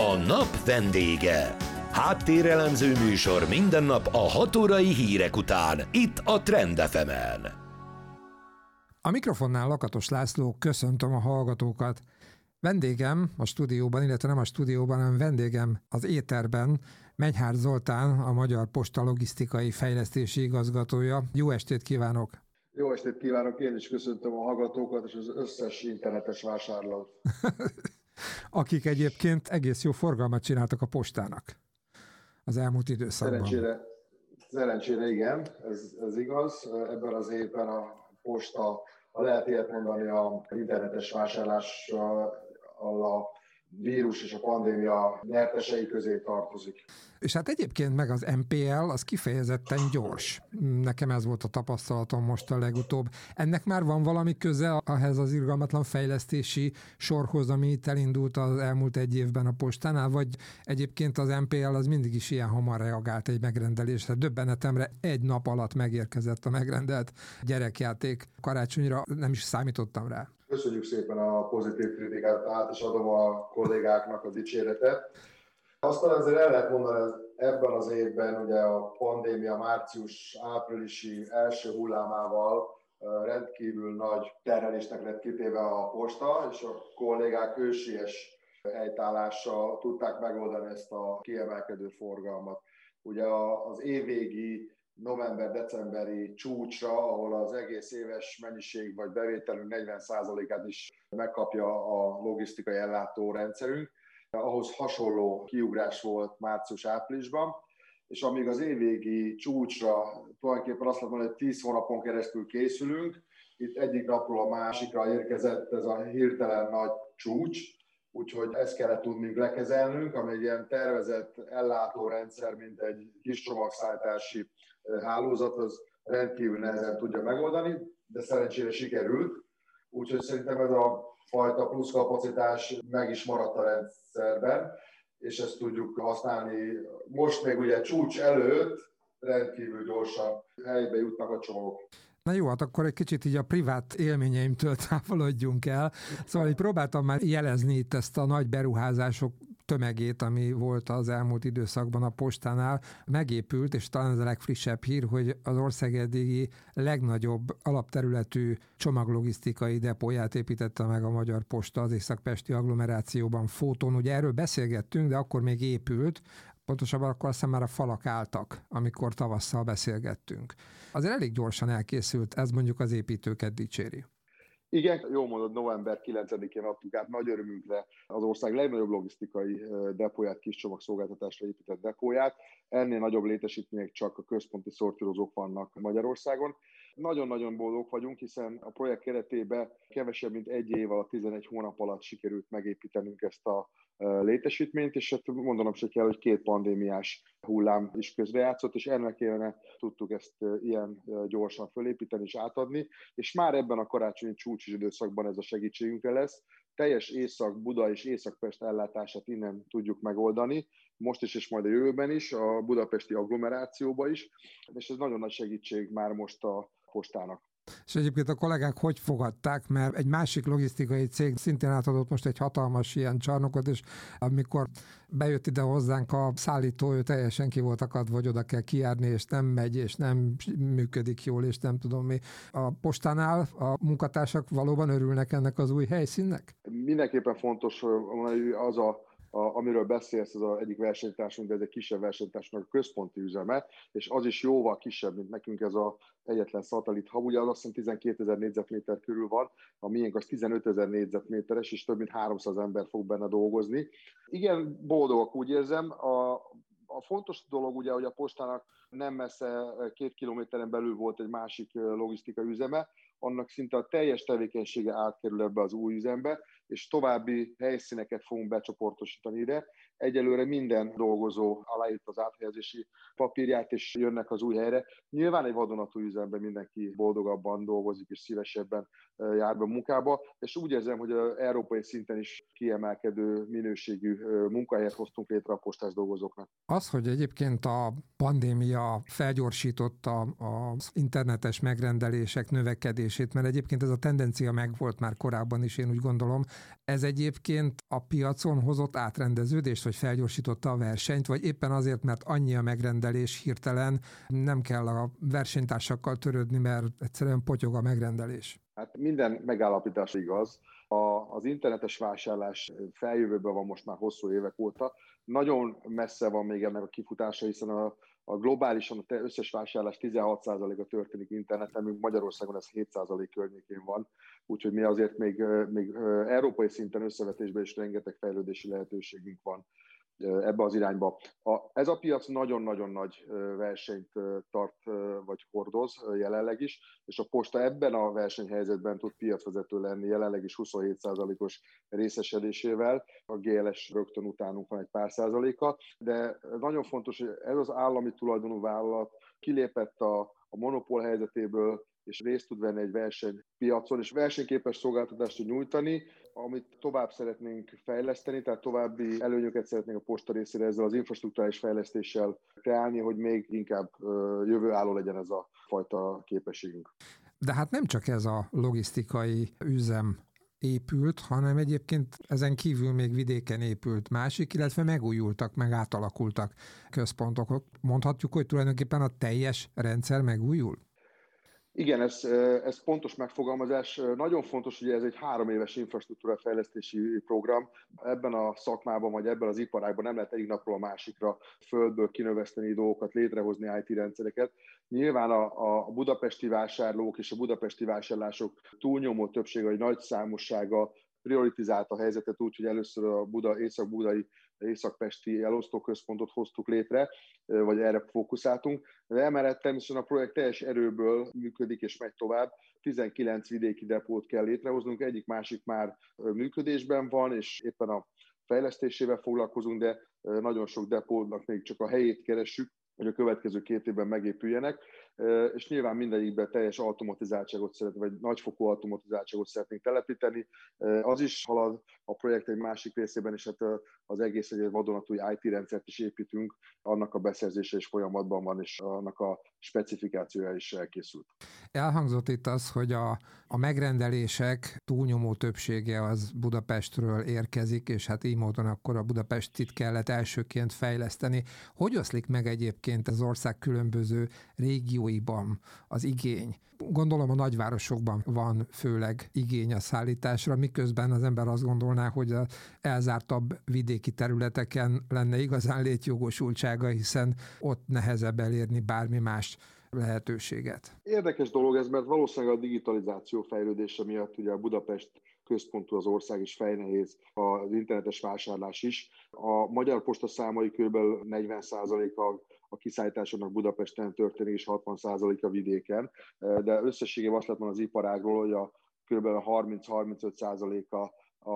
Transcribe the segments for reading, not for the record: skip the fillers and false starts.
A nap vendége. Háttérelemző műsor minden nap a 6 órai hírek után, itt a Trend FM-en. A mikrofonnál Lakatos László, köszöntöm a hallgatókat. Vendégem a stúdióban, illetve nem a stúdióban, hanem vendégem az éterben, Menyhárt Zoltán, a Magyar Posta logisztikai fejlesztési igazgatója. Jó estét kívánok! Jó estét kívánok, én is köszöntöm a hallgatókat és az összes internetes vásárlót. Akik egyébként egész jó forgalmat csináltak a postának az elmúlt időszakban. Szerencsére igen, ez igaz. Ebben az évben a posta, ha lehet ilyet mondani, a internetes vásárlással a vírus és a pandémia nyertesei közé tartozik. És hát egyébként meg az MPL az kifejezetten gyors. Nekem ez volt a tapasztalatom most a legutóbb. Ennek már van valami köze ahhez az irgalmatlan fejlesztési sorhoz, ami itt elindult az elmúlt egy évben a postánál, vagy egyébként az MPL az mindig is ilyen hamar reagált egy megrendelésre. Döbbenetemre egy nap alatt megérkezett a megrendelt gyerekjáték. Karácsonyra nem is számítottam rá. Köszönjük szépen a pozitív kritikát, át is adom a kollégáknak a dicséretet. Aztán azért el lehet mondani, ebben az évben ugye a pandémia március-áprilisi első hullámával rendkívül nagy terhelésnek lett kitéve a posta, és a kollégák hősies helytállással tudták megoldani ezt a kiemelkedő forgalmat. Ugye az évvégi november-decemberi csúcsra, ahol az egész éves mennyiség vagy bevételünk 40%-át is megkapja a logisztikai ellátórendszerünk, ahhoz hasonló kiugrás volt március-áprilisban, és amíg az évvégi csúcsra tulajdonképpen azt mondom, hogy 10 hónapon keresztül készülünk, itt egyik napról a másikra érkezett ez a hirtelen nagy csúcs, úgyhogy ezt kellett tudnunk lekezelnünk, ami egy ilyen tervezett ellátórendszer, mint egy kis csomagszállítási hálózat, az rendkívül nehezen tudja megoldani, de szerencsére sikerült, úgyhogy szerintem ez a fajta pluszkapacitás meg is maradt a rendszerben, és ezt tudjuk használni. Most még ugye csúcs előtt rendkívül gyorsan helybe jutnak a csomagok. Na jó, hát akkor egy kicsit így a privát élményeimtől távolodjunk el. Szóval így próbáltam már jelezni itt ezt a nagy beruházások tömegét, ami volt az elmúlt időszakban a postánál. Megépült, és talán ez a legfrissebb hír, hogy az ország eddigi legnagyobb alapterületű csomaglogisztikai depóját építette meg a Magyar Posta az észak-pesti agglomerációban, Fóton. Ugye erről beszélgettünk, de akkor még épült. Pontosabban akkor aztán már a falak álltak, amikor tavasszal beszélgettünk. Azért elég gyorsan elkészült, ez mondjuk az építőket dicséri. Igen, jól mondod, november 9-én adtuk át nagy örömünkre az ország legnagyobb logisztikai depóját, kis csomagszolgáltatásra épített depóját. Ennél nagyobb létesítmények csak a központi szortírozók vannak Magyarországon. Nagyon-nagyon boldog vagyunk, hiszen a projekt keretében kevesebb, mint egy év alatt, 11 hónap alatt sikerült megépítenünk ezt a létesítményt, és hát mondanom se kell, hogy 2 pandémiás hullám is közrejátszott, és ennek élene tudtuk ezt ilyen gyorsan fölépíteni és átadni, és már ebben a karácsonyi csúcsos időszakban ez a segítségünkre lesz. Teljes Észak-Buda és Észak-Pest ellátását innen tudjuk megoldani, most is és majd a jövőben is, a budapesti agglomerációban is, és ez nagyon nagy segítség már most a postának. És egyébként a kollégák hogy fogadták, mert egy másik logisztikai cég szintén átadott most egy hatalmas ilyen csarnokot, és amikor bejött ide hozzánk a szállító, ő teljesen ki volt akadva, hogy oda kell kijárni, és nem megy, és nem működik jól, és nem tudom mi. A postánál a munkatársak valóban örülnek ennek az új helyszínnek? Mindenképpen fontos, hogy az amiről beszélsz, az az egyik versenytársunk, de ez egy kisebb versenytársnak a központi üzeme, és az is jóval kisebb, mint nekünk ez az egyetlen szatellit hub. Ugye az azt hiszem 12 000 négyzetméter körül van, a miénk az 15 000 négyzetméteres, és több mint 300 ember fog benne dolgozni. Igen, boldogok, úgy érzem. A fontos dolog ugye, hogy a postának nem messze 2 kilométeren belül volt egy másik logisztikai üzeme, annak szinte a teljes tevékenysége átkerül ebbe az új üzembe, és további helyszíneket fogunk becsoportosítani ide. Egyelőre minden dolgozó aláírta az áthelyezési papírját, és jönnek az új helyre. Nyilván egy vadonatúj üzemben mindenki boldogabban dolgozik, és szívesebben jár be munkába, és úgy érzem, hogy az európai szinten is kiemelkedő minőségű munkahelyet hoztunk létre a postás dolgozóknak. Az, hogy egyébként a pandémia felgyorsította az internetes megrendelések növekedését, mert egyébként ez a tendencia megvolt már korábban is, én úgy gondolom, ez egyébként a piacon hozott átrendeződést, vagy felgyorsította a versenyt, vagy éppen azért, mert annyi a megrendelés hirtelen, nem kell a versenytársakkal törődni, mert egyszerűen potyog a megrendelés. Hát minden megállapítás igaz. Az internetes vásárlás feljövőben van most már hosszú évek óta. Nagyon messze van még ennek a kifutása, hiszen a globálisan az összes vásárlás 16%-a történik interneten, míg Magyarországon ez 7% környékén van. Úgyhogy mi azért még európai szinten összevetésben is rengeteg fejlődési lehetőségünk van ebbe az irányba. Ez a piac nagyon-nagyon nagy versenyt tart, vagy hordoz jelenleg is, és a posta ebben a versenyhelyzetben tud piacvezető lenni, jelenleg is 27%-os részesedésével, a GLS rögtön utánunk van egy pár százaléka, de nagyon fontos, hogy ez az állami tulajdonú vállalat kilépett a monopól helyzetéből, és részt tud venni egy versenypiacon, és versenyképes szolgáltatást tud nyújtani, amit tovább szeretnénk fejleszteni, tehát további előnyöket szeretnénk a posta részére ezzel az infrastrukturális fejlesztéssel kreálni, hogy még inkább jövőálló legyen ez a fajta képességünk. De hát nem csak ez a logisztikai üzem épült, hanem egyébként ezen kívül még vidéken épült másik, illetve megújultak, meg átalakultak központok. Mondhatjuk, hogy tulajdonképpen a teljes rendszer megújul? Igen, ez pontos megfogalmazás. Nagyon fontos, hogy ez egy 3 éves infrastruktúra fejlesztési program. Ebben a szakmában, vagy ebben az iparágban nem lehet egyik napról a másikra földből kinöveszteni dolgokat, létrehozni IT rendszereket. Nyilván a budapesti vásárlók és a budapesti vásárlások túlnyomó többsége, vagy nagy számossága prioritizálta a helyzetet úgy, hogy először a észak-budai, észak-pesti elosztóközpontot hoztuk létre, vagy erre fókuszáltunk. De emellett természetesen a projekt teljes erőből működik és megy tovább. 19 vidéki depót kell létrehoznunk, egyik-másik már működésben van, és éppen a fejlesztésével foglalkozunk, de nagyon sok depónak még csak a helyét keressük, hogy a következő 2 évben megépüljenek, és nyilván mindegyikben teljes automatizáltságot szeretnénk, vagy nagyfokú automatizáltságot szeretnénk telepíteni. Az is halad a projekt egy másik részében, és hát az egész egy vadonatúj IT rendszert is építünk, annak a beszerzése is folyamatban van, és annak a specifikációja is elkészült. Elhangzott itt az, hogy a megrendelések túlnyomó többsége az Budapestről érkezik, és hát így módon akkor a Budapestit kellett elsőként fejleszteni. Hogy oszlik meg egyébként az ország különböző régióiban az igény? Gondolom a nagyvárosokban van főleg igény a szállításra, miközben az ember azt gondolná, hogy az elzártabb vidéki területeken lenne igazán létjogosultsága, hiszen ott nehezebb elérni bármi más lehetőséget. Érdekes dolog ez, mert valószínűleg a digitalizáció fejlődése miatt ugye a Budapest központú az ország is fejnehéz az internetes vásárlás is. A Magyar Posta számai kb. 40% a kiszállításoknak Budapesten történik, és 60% a vidéken. De összességében azt látom az iparágról, hogy a kb. 30-35%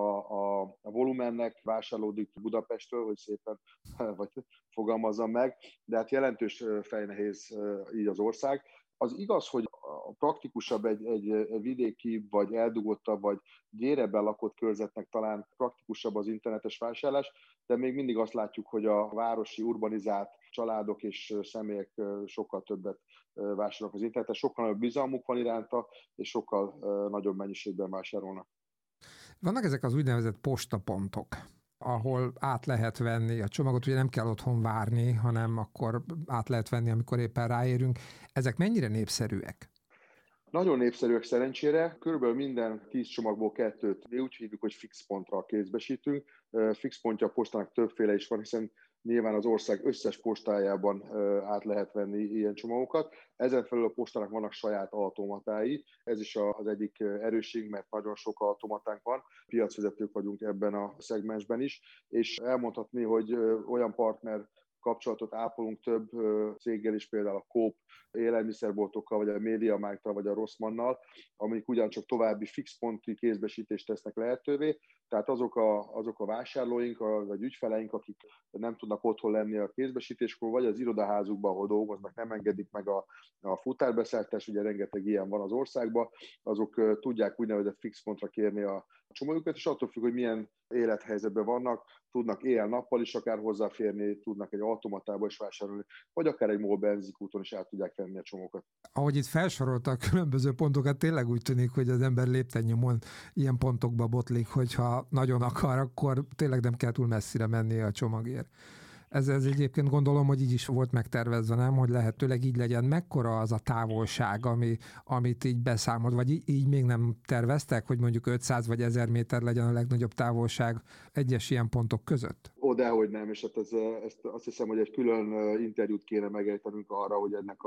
a volumennek vásárlódik Budapestről, hogy szépen vagy fogalmazzam meg, de hát jelentős fejnehéz így az ország. Az igaz, hogy praktikusabb egy vidéki, vagy eldugottabb, vagy gyérebben lakott körzetnek talán praktikusabb az internetes vásárlás, de még mindig azt látjuk, hogy a városi, urbanizált családok és személyek sokkal többet vásárolnak az interneten, sokkal nagyobb bizalmuk van iránta, és sokkal nagyobb mennyiségben vásárolnak. Vannak ezek az úgynevezett postapontok, ahol át lehet venni a csomagot, ugye nem kell otthon várni, hanem akkor át lehet venni, amikor éppen ráérünk. Ezek mennyire népszerűek? Nagyon népszerűek szerencsére. Körülbelül minden 10 csomagból 2-t mi úgy hívjuk, hogy fix pontra kézbesítünk. Fix pontja a postának többféle is van, hiszen nyilván az ország összes postájában át lehet venni ilyen csomagokat. Ezen felül a postának vannak saját automatái. Ez is az egyik erősség, mert nagyon sok automatánk van. Piacvezetők vagyunk ebben a szegmensben is, és elmondhatni, hogy olyan partner kapcsolatot ápolunk több céggel is, például a Coop élelmiszerboltokkal, vagy a MediaMarkttal, vagy a Rossmannnal, amik ugyancsak további fix pontú kézbesítést tesznek lehetővé. Tehát azok a vásárlóink, vagy ügyfeleink, akik nem tudnak otthon lenni a kézbesítéskor, vagy az irodaházukban, ahol dolgoznak, nem engedik meg a futárbeszállítást, ugye rengeteg ilyen van az országban, azok tudják úgynevezett fix pontra kérni a csomagjukat, és attól függ, hogy milyen élethelyzetben vannak, tudnak éjjel-nappal is akár hozzáférni, tudnak egy automatába is vásárolni, vagy akár egy MOL benzinkúton is át tudják venni a csomókat. Ahogy itt felsorolta a különböző pontokat, tényleg úgy tűnik, hogy az ember lépten-nyomon ilyen pontokba botlik, hogyha nagyon akar, akkor tényleg nem kell túl messzire mennie a csomagért. Ez egyébként gondolom, hogy így is volt megtervezve, nem? Hogy lehetőleg így legyen. Mekkora az a távolság, amit így beszámolt, vagy így még nem terveztek, hogy mondjuk 500 vagy 1000 méter legyen a legnagyobb távolság egyes ilyen pontok között? Dehogy nem, és hát ezt azt hiszem, hogy egy külön interjút kéne megejtenünk arra, hogy ennek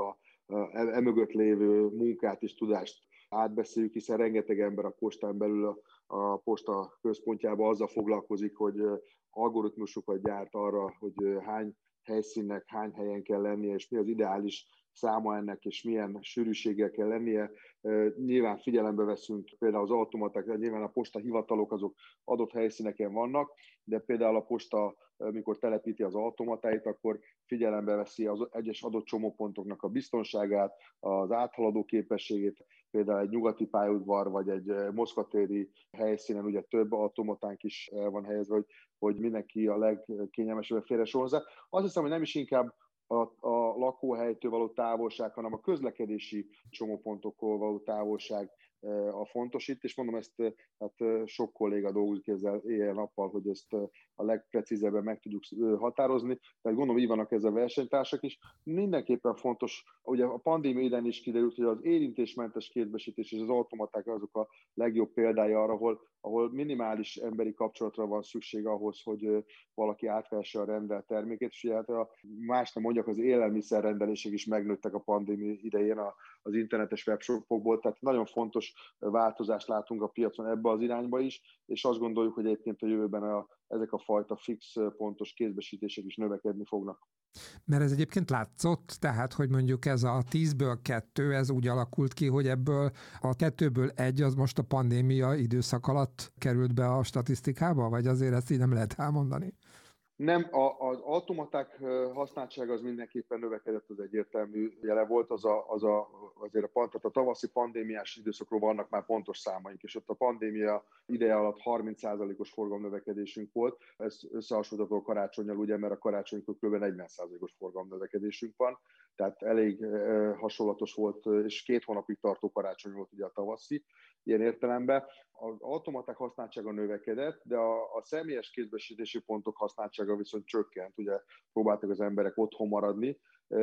emögött lévő munkát és tudást átbeszéljük, hiszen rengeteg ember a postán belül a posta központjában azzal foglalkozik, hogy algoritmusokat gyárt arra, hogy hány helyszínnek, hány helyen kell lennie, és mi az ideális száma ennek, és milyen sűrűséggel kell lennie. Nyilván figyelembe veszünk például az automaták, nyilván a posta hivatalok azok adott helyszíneken vannak, de például a posta, mikor telepíti az automatáit, akkor figyelembe veszi az egyes adott csomópontoknak a biztonságát, az áthaladó képességét, például egy nyugati pályaudvar, vagy egy moszkvatéri helyszínen ugye több automatánk is van helyezve, hogy mindenki a legkényelmesebben férhessen hozzá. Azt hiszem, hogy nem is inkább a lakóhelytől való távolság, hanem a közlekedési csomópontoktól való távolság a fontos itt, és mondom, ezt hát sok kolléga dolgozik ezzel éjjel-nappal, hogy ezt a legprecízebben meg tudjuk határozni, tehát gondolom így vannak ezzel versenytársak is. Mindenképpen fontos, ugye a pandémia idején is kiderült, hogy az érintésmentes kézbesítés és az automaták azok a legjobb példája arra, ahol minimális emberi kapcsolatra van szükség ahhoz, hogy valaki átvesse a rendelt termékét, és ugye hát más nem mondjak, az élelmiszerrendelések is megnőttek a pandémia idején az internetes webshopokból, tehát nagyon fontos változást látunk a piacon ebbe az irányba is, és azt gondoljuk, hogy egyébként a jövőben ezek a fajta fix pontos kézbesítések is növekedni fognak. Mert ez egyébként látszott, tehát, hogy mondjuk ez a 10-ből 2, ez úgy alakult ki, hogy ebből a 2-ből 1 az most a pandémia időszak alatt került be a statisztikába, vagy azért ezt így nem lehet elmondani? Nem, az automaták használtsága az mindenképpen növekedett, az egyértelmű jele volt, azért a tavaszi pandémiás időszakról vannak már pontos számaink, és ott a pandémia ideje alatt 30%-os forgalomnövekedésünk volt, ez összehasonlítható karácsonnyal, ugye, mert a karácsonykor kb. 40%-os forgalomnövekedésünk van, tehát elég hasonlatos volt, és 2 hónapig tartó karácsony volt ugye a tavaszi, ilyen értelemben. Az automaták használtsága növekedett, de a személyes kézbesítési pontok használtsága viszont csökkent, ugye próbáltak az emberek otthon maradni,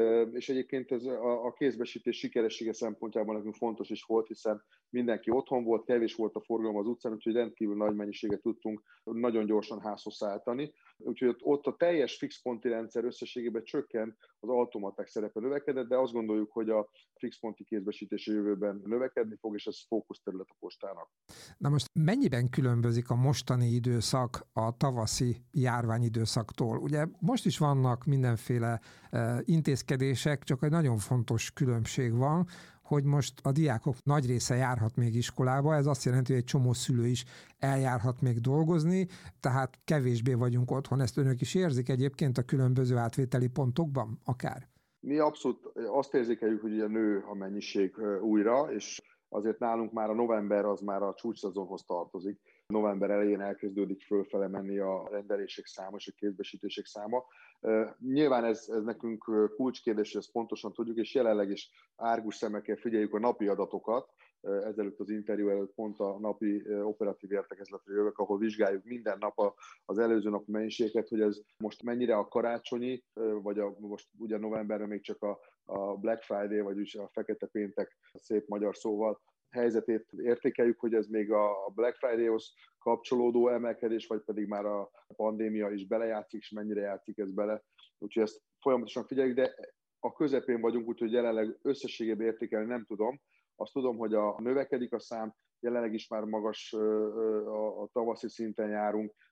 és egyébként ez a kézbesítés sikeressége szempontjából nekünk fontos is volt, hiszen mindenki otthon volt, kevés volt a forgalom az utcán, úgyhogy rendkívül nagy mennyiséget tudtunk nagyon gyorsan házhoz szállítani. Úgyhogy ott a teljes fixponti rendszer összességében csökkent, az automaták szerepe növekedett, de azt gondoljuk, hogy a fixponti kézbesítés a jövőben növekedni fog, és ez fókuszterület a postának. Na most mennyiben különbözik a mostani időszak a tavaszi járványidőszaktól? Ugye most is vannak mindenféle intézkedések, csak egy nagyon fontos különbség van, hogy most a diákok nagy része járhat még iskolába, ez azt jelenti, hogy egy csomó szülő is eljárhat még dolgozni, tehát kevésbé vagyunk otthon. Ezt önök is érzik egyébként a különböző átvételi pontokban akár? Mi abszolút azt érzékeljük, hogy ugye nő a mennyiség újra, és azért nálunk már a november az már a csúcsszezonhoz tartozik. November elején elkezdődik fölfele menni a rendelések száma és a kézbesítések száma. Nyilván ez nekünk kulcskérdés, hogy ezt pontosan tudjuk, és jelenleg is árgus szemekkel figyeljük a napi adatokat. Ezelőtt az interjú előtt pont a napi operatív értekezletre jövök, ahol vizsgáljuk minden nap az előző nap mennyiséget, hogy ez most mennyire a karácsonyi, vagy most ugye novemberben még csak a Black Friday, vagy a fekete péntek, szép magyar szóval, helyzetét értékeljük, hogy ez még a Black Friday-hoz kapcsolódó emelkedés, vagy pedig már a pandémia is belejátszik, és mennyire játszik ez bele. Úgyhogy ezt folyamatosan figyeljük, de a közepén vagyunk, úgyhogy jelenleg összességében értékelni nem tudom. Azt tudom, hogy növekedik a szám, jelenleg is már magas a tavaszi szinten járunk,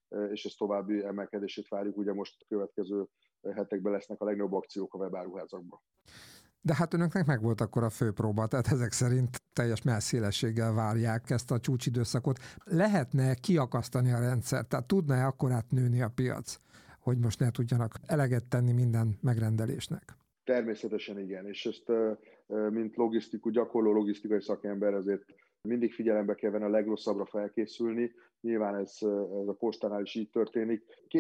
és ez további emelkedését várjuk. Ugye most a következő hetekben lesznek a legnagyobb akciók a webáruházakban. De hát önöknek meg volt akkor a főpróba, tehát ezek szerint teljes mellszélességgel várják ezt a csúcsidőszakot. Lehetne kiakasztani a rendszert, tehát tudna-e akkorát nőni a piac, hogy most ne tudjanak eleget tenni minden megrendelésnek? Természetesen igen, és ezt mint gyakorló logisztikai szakember azért mindig figyelembe kell venni a legrosszabbra felkészülni. Nyilván ez a postánál is így történik.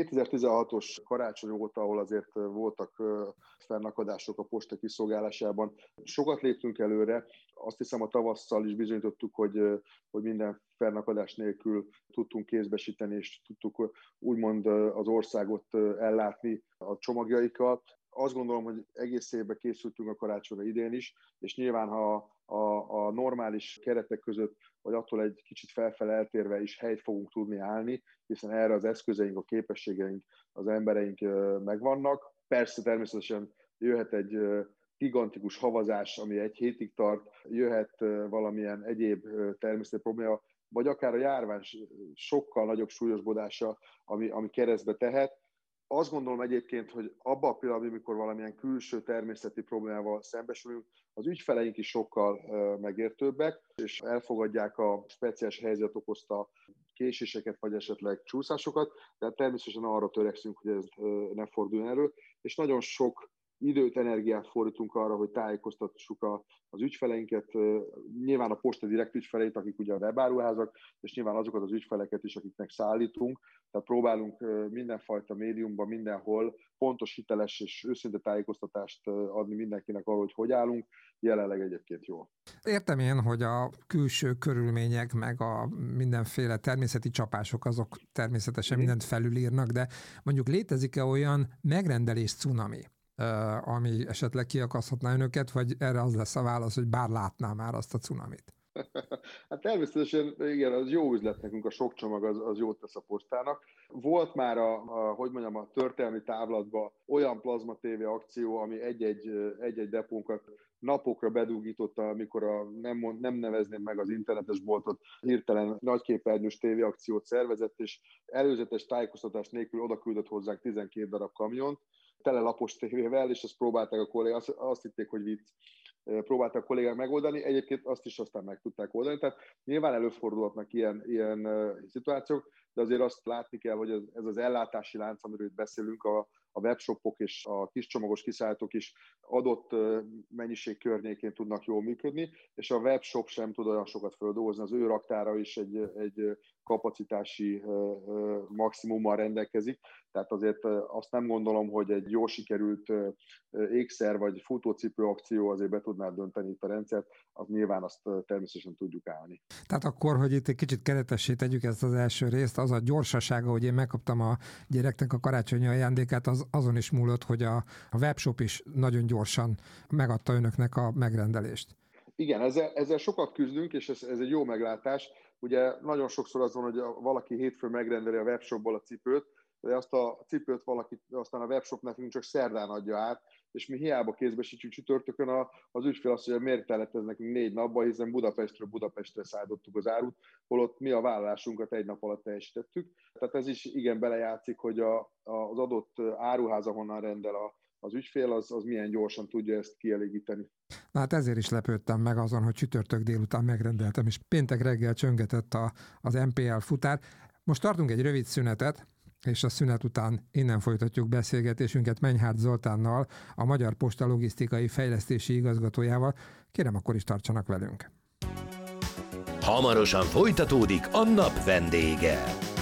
2016-os karácsony óta, ahol azért voltak fennakadások a posta kiszolgálásában, sokat léptünk előre. Azt hiszem a tavasszal is bizonyítottuk, hogy minden fennakadás nélkül tudtunk kézbesíteni, és tudtuk úgymond az országot ellátni a csomagjaikkal. Azt gondolom, hogy egész évben készültünk a karácsonyra idén is, és nyilván, ha a normális keretek között, vagy attól egy kicsit felfele eltérve is helyt fogunk tudni állni, hiszen erre az eszközeink, a képességeink, az embereink megvannak. Persze természetesen jöhet egy gigantikus havazás, ami egy hétig tart, jöhet valamilyen egyéb természeti probléma, vagy akár a járvány sokkal nagyobb súlyosbodása, ami keresztbe tehet. Azt gondolom egyébként, hogy abban a pillanatban, amikor valamilyen külső természeti problémával szembesülünk, az ügyfeleink is sokkal megértőbbek, és elfogadják a speciális helyzet okozta késéseket, vagy esetleg csúszásokat, de természetesen arra törekszünk, hogy ez ne forduljon elő, és nagyon sok időt, energiát fordítunk arra, hogy tájékoztassuk az ügyfeleinket, nyilván a Posta Direkt ügyfeleit, akik ugye a webáruházak, és nyilván azokat az ügyfeleket is, akiknek szállítunk. Tehát próbálunk mindenfajta médiumban, mindenhol pontos, hiteles és őszinte tájékoztatást adni mindenkinek arról, hogy állunk. Jelenleg egyébként jól. Értem én, hogy a külső körülmények, meg a mindenféle természeti csapások, azok természetesen mindent felülírnak, de mondjuk létezik-e olyan megrendelés cunami, ami esetleg kiakaszthatná önöket, vagy erre az lesz a válasz, hogy bár látná már azt a cunamit? Hát természetesen, igen, az jó üzlet nekünk, a sok csomag az jót tesz a postának. Volt már a történelmi távlatban olyan plazma TV akció, ami egy-egy depónkat napokra bedugította, amikor nem nevezném meg az internetes boltot, hirtelen nagyképernyős TV akciót szervezett, és előzetes tájékoztatás nélkül oda küldött hozzánk 12 darab kamiont, tele lapos tévével, és ezt próbálták a kollégák, azt hitték, hogy vicc. Próbálták a kollégák megoldani, egyébként azt is aztán meg tudták oldani, tehát nyilván előfordulhatnak ilyen szituációk, de azért azt látni kell, hogy ez az ellátási lánc, amiről itt beszélünk, a webshopok és a kiscsomagos kiszállítók is adott mennyiség környékén tudnak jól működni, és a webshop sem tud olyan sokat földolgozni, az ő raktára is egy kapacitási maximummal rendelkezik, tehát azért azt nem gondolom, hogy egy jól sikerült ékszer vagy futócipő akció azért be tudná dönteni itt a rendszert, az nyilván azt természetesen tudjuk állni. Tehát akkor, hogy itt egy kicsit keretessé tegyük ezt az első részt, az a gyorsasága, hogy én megkaptam a gyereknek a karácsonyi ajándékát, azon is múlott, hogy a webshop is nagyon gyorsan megadta önöknek a megrendelést. Igen, ezzel sokat küzdünk, és ez egy jó meglátás. Ugye nagyon sokszor az van, hogy valaki hétfőn megrendeli a webshopból a cipőt, de azt a cipőt valaki aztán a webshop nekünk csak szerdán adja át, és mi hiába kézbesítjük csütörtökön, az ügyfél azt mondja, miért kellett ez nekünk 4 napban, hiszen Budapestről Budapestre szállítottuk az árut, holott mi a vállalásunkat 1 nap alatt teljesítettük. Tehát ez is igen belejátszik, hogy az adott áruház, ahonnan rendel az ügyfél, az milyen gyorsan tudja ezt kielégíteni. Na hát ezért is lepődtem meg azon, hogy csütörtök délután megrendeltem, és péntek reggel csöngetett az MPL futár. Most tartunk egy rövid szünetet, és a szünet után innen folytatjuk beszélgetésünket Menyhárt Zoltánnal, a Magyar Posta logisztikai fejlesztési igazgatójával. Kérem, akkor is tartsanak velünk. Hamarosan folytatódik a nap vendége.